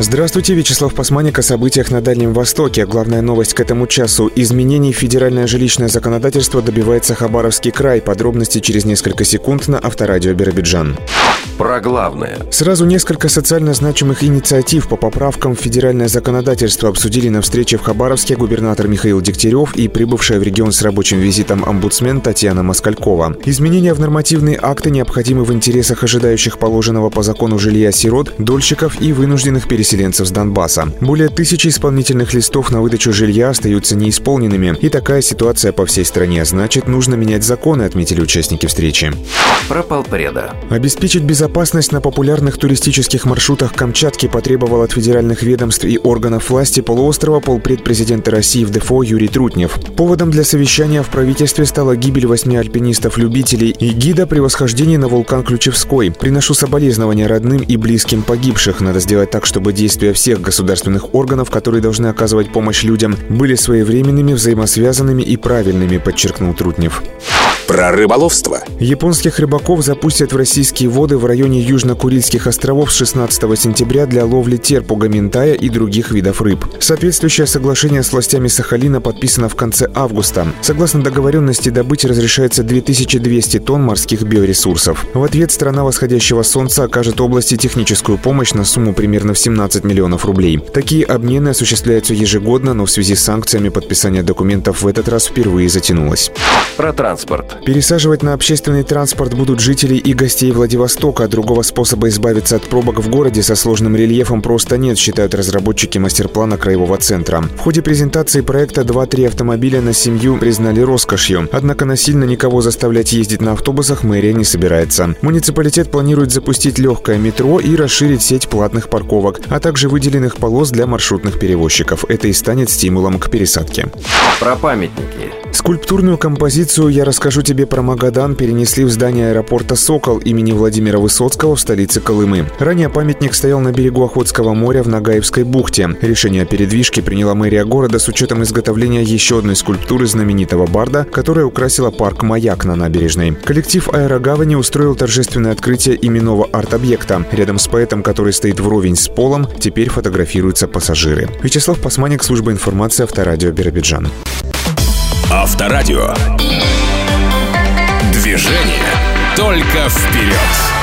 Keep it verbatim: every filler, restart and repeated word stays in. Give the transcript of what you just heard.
Здравствуйте, Вячеслав Пасманик о событиях на Дальнем Востоке. Главная новость к этому часу. Изменений в федеральное жилищное законодательство добивается Хабаровский край. Подробности через несколько секунд на Авторадио Биробиджан. Про главное. Сразу несколько социально значимых инициатив по поправкам в федеральное законодательство обсудили на встрече в Хабаровске губернатор Михаил Дегтярев и прибывшая в регион с рабочим визитом омбудсмен Татьяна Москалькова. Изменения в нормативные акты необходимы в интересах ожидающих положенного по закону жилья сирот, дольщиков и вынужденных переселенцев с Донбасса. Более тысячи исполнительных листов на выдачу жилья остаются неисполненными. И такая ситуация по всей стране. Значит, нужно менять законы, отметили участники встречи. Про полпреда. Обеспечить безопасность на популярных туристических маршрутах Камчатки потребовал от федеральных ведомств и органов власти полуострова полпред президента России в ДФО Юрий Трутнев. Поводом для совещания в правительстве стала гибель восьми альпинистов-любителей и гида при восхождении на вулкан Ключевской. Приношу соболезнования родным и близким погибших. Надо сделать так, чтобы действия всех государственных органов, которые должны оказывать помощь людям, были своевременными, взаимосвязанными и правильными, подчеркнул Трутнев. Про рыболовство. Японских рыбаков запустят в российские воды в районе Южно-Курильских островов с шестнадцатого сентября для ловли терпуга, минтая и других видов рыб. Соответствующее соглашение с властями Сахалина подписано в конце августа. Согласно договоренности, добыть разрешается две тысячи двести тонн морских биоресурсов. В ответ страна восходящего солнца окажет области техническую помощь на сумму примерно в семнадцать миллионов рублей. Такие обмены осуществляются ежегодно, но в связи с санкциями подписание документов в этот раз впервые затянулось. Про транспорт. Пересаживать на общественный транспорт будут жители и гостей Владивостока. Другого способа избавиться от пробок в городе со сложным рельефом просто нет, считают разработчики мастер-плана Краевого центра. В ходе презентации проекта два-три автомобиля на семью признали роскошью. Однако насильно никого заставлять ездить на автобусах мэрия не собирается. Муниципалитет планирует запустить легкое метро и расширить сеть платных парковок, а также выделенных полос для маршрутных перевозчиков. Это и станет стимулом к пересадке. Про памятники. Скульптурную композицию «Я расскажу тебе про Магадан» перенесли в здание аэропорта «Сокол» имени Владимира Высоцкого в столице Колымы. Ранее памятник стоял на берегу Охотского моря в Нагаевской бухте. Решение о передвижке приняла мэрия города с учетом изготовления еще одной скульптуры знаменитого барда, которая украсила парк «Маяк» на набережной. Коллектив аэрогавани устроил торжественное открытие именного арт-объекта. Рядом с поэтом, который стоит вровень с полом, теперь фотографируются пассажиры. Вячеслав Пасманик, служба информации Авторадио Биробиджан. Авторадио. Движение только вперед.